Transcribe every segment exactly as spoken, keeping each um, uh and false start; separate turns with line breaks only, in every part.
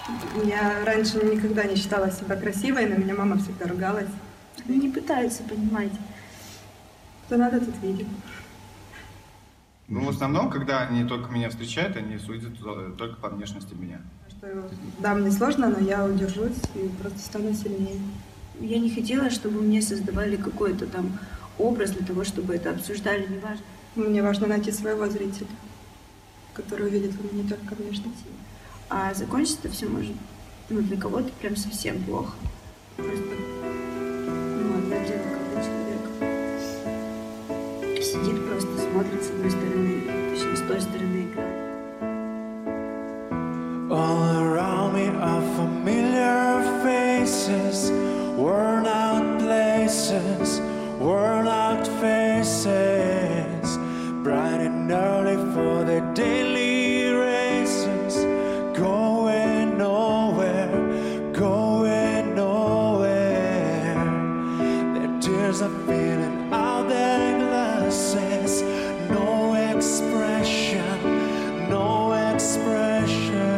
Я раньше никогда не считала себя красивой, но меня мама всегда ругалась.
Они не пытаются, понимаете.
Кто надо, тот видит.
Ну, в основном, когда они только меня встречают, они судят только по внешности меня.
Что, да, мне сложно, но я удержусь и просто стану сильнее.
Я не хотела, чтобы мне создавали какой-то там образ для того, чтобы это обсуждали, неважно.
Мне важно найти своего зрителя, который увидит во мне не только внешность.
А закончится все может, ну, для кого-то прям совсем плохо. Просто, ну, опять же, когда человек сидит, просто смотрит с одной стороны, точнее, с той стороны играет.
All around me are familiar faces, worn out places, worn out faces, bright and early for their daily races, going nowhere, going nowhere. Their tears are filling out their glasses, no expression, no expression.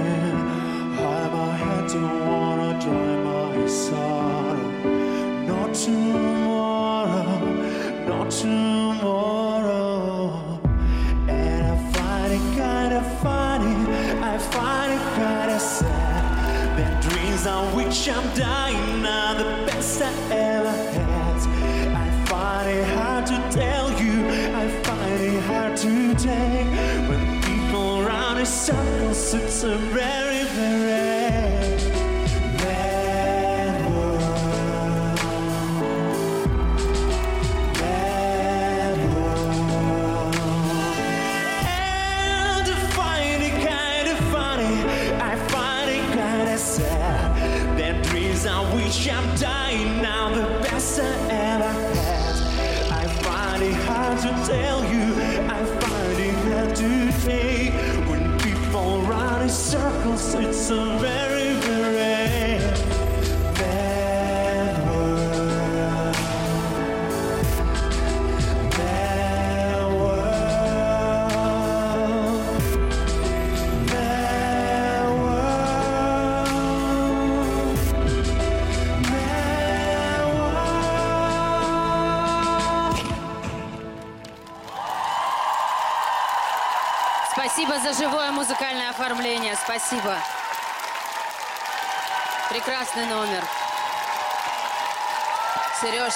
Don't wanna dry my sorrow. Not tomorrow, not tomorrow. And I find it kinda funny, I find it kinda sad. The dreams on which I'm dying are the best I ever had. I find it hard to tell you, I find it hard to take. When people run in circles, it's a very, very I'm dying now, the best I ever had. I find it hard to tell you, I find it hard to take. When people run in circles, it's a very, very bad world. Bad world. Bad
Спасибо за живое музыкальное оформление. Спасибо. Прекрасный номер. Сереж.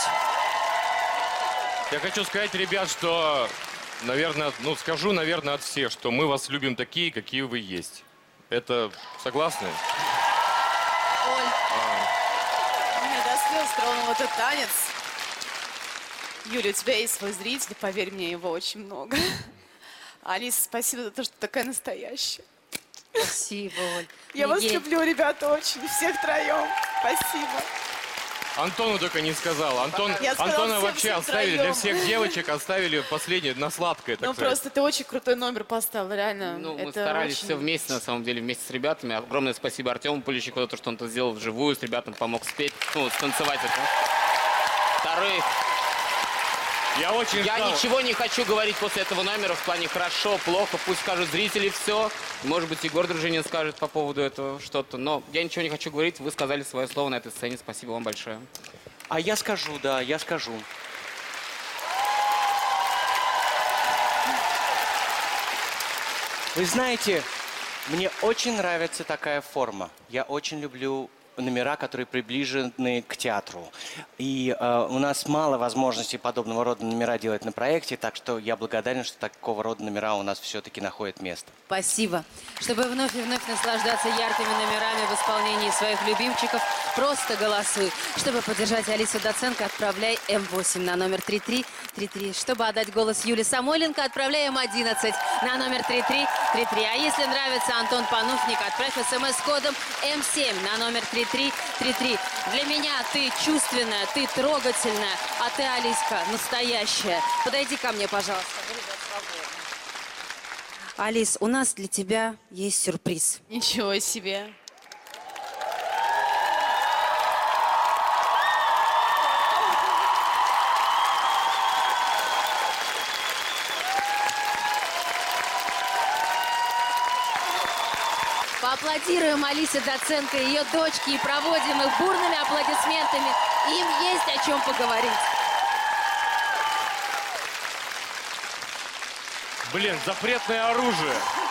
Я хочу сказать, ребят, что, наверное, ну скажу, наверное, от всех, что мы вас любим такие, какие вы есть. Это согласны?
Оль, а... меня до слез тронул этот танец. Юля, у тебя есть свой зритель, поверь мне, его очень много. Алиса, спасибо за то, что такая настоящая.
Спасибо, Оль.
Я вас люблю, ребята, очень. Всех троем. Спасибо.
Антону только не сказал. Антон, Антона вообще оставили, для всех девочек оставили последнее, на сладкое, так
Ну,
сказать.
просто ты очень крутой номер поставил, реально.
Ну,
это
мы старались
очень...
все вместе, на самом деле, вместе с ребятами. Огромное спасибо Артему Полищику за то, что он это сделал вживую, с ребятами помог спеть, ну, станцевать это. Вторых.
Я очень
Я
ждал.
ничего не хочу говорить после этого номера в плане хорошо, плохо, пусть скажут зрители все. Может быть, Егор Дружинин скажет по поводу этого что-то. Но я ничего не хочу говорить, вы сказали свое слово на этой сцене. Спасибо вам большое.
А я скажу, да, я скажу. Вы знаете, мне очень нравится такая форма. Я очень люблю номера, которые приближены к театру. И э, у нас мало возможностей подобного рода номера делать на проекте, так что я благодарен, что такого рода номера у нас все-таки находят место.
Спасибо. Чтобы вновь и вновь наслаждаться яркими номерами в исполнении своих любимчиков, просто голосуй. Чтобы поддержать Алису Доценко, отправляй эм восемь на номер три три три три. Чтобы отдать голос Юле Самойленко, отправляй эм одиннадцать на номер три три три три. А если нравится Антон Пануфник, отправь смс-кодом эм семь на номер три три три три. Для меня ты чувственная, ты трогательная, а ты, Алиска, настоящая. Подойди ко мне, пожалуйста. Алис, у нас для тебя есть сюрприз.
Ничего себе.
Поаплодируем Алисе Доценко и ее дочке и проводим их бурными аплодисментами. Им есть о чем поговорить.
Блин, запретное оружие.